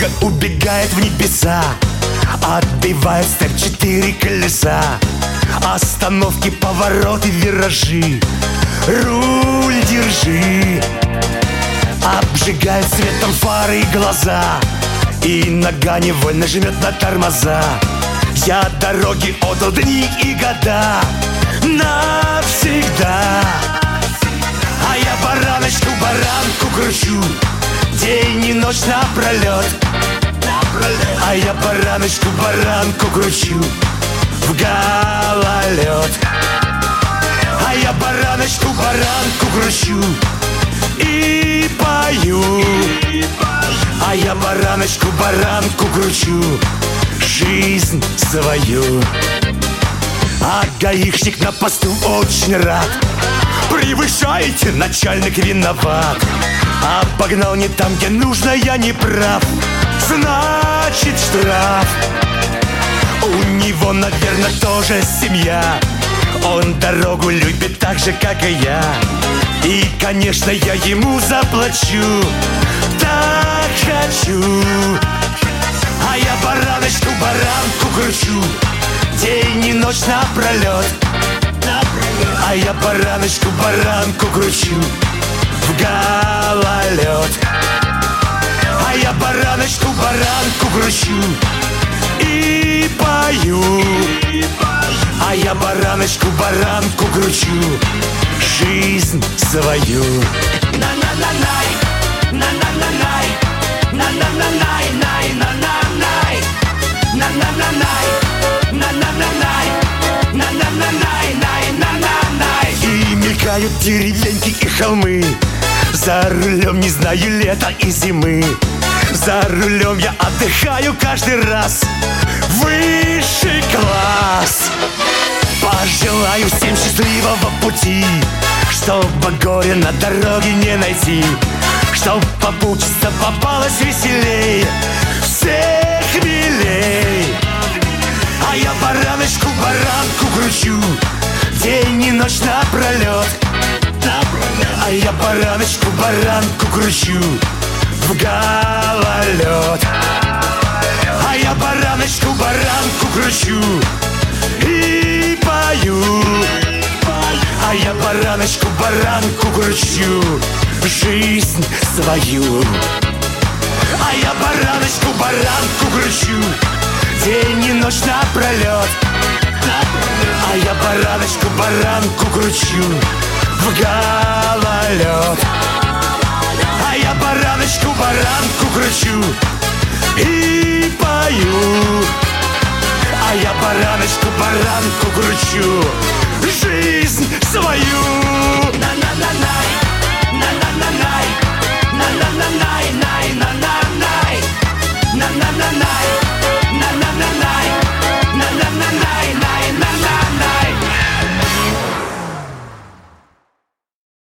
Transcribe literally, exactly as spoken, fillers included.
Бараночка убегает в небеса, отбивает степ четыре колеса. Остановки, повороты, виражи, руль держи. Обжигает светом фары и глаза, и нога невольно жмет на тормоза. Я дороги отдал дни и года навсегда. А я бараночку, баранку кручу день и ночь напролет. А я бараночку, баранку кручу в гололед. А я бараночку, баранку кручу и пою. А я бараночку, баранку кручу жизнь свою. А гаишник на посту очень рад. Превышаете, начальник виноват. Обогнал не там, где нужно, я не прав. Значит штраф. У него, наверное, тоже семья. Он дорогу любит так же, как и я. И, конечно, я ему заплачу. Так хочу. А я бараночку, баранку кручу день и ночь напролет. А я бараночку, баранку кручу в гололед. А я бараночку, баранку кручу и пою. А я бараночку, баранку кручу жизнь свою. На-на-на-най, на-на-на-най, на-на-на-най, най-на-на-най, на-на-на-най, на-на-на-най, на-на-на-най, най-на-на-най. И мелькают деревеньки и холмы. За рулем не знаю лета и зимы. За рулем я отдыхаю каждый раз. Высший класс. Пожелаю всем счастливого пути, чтобы горе на дороге не найти, чтоб попутчица попалась веселей, всех милей. А я бараночку, баранку кручу день и ночь напролет. А я бараночку, баранку кручу в гололед. А я бараночку, баранку кручу и пою. А я бараночку, баранку кручу жизнь свою. А я бараночку, баранку кручу день и ночь напролет. А я бараночку, баранку кручу в гололед. А я бараночку, баранку кручу и пою. А я бараночку, баранку кручу жизнь свою. На-на-на-най.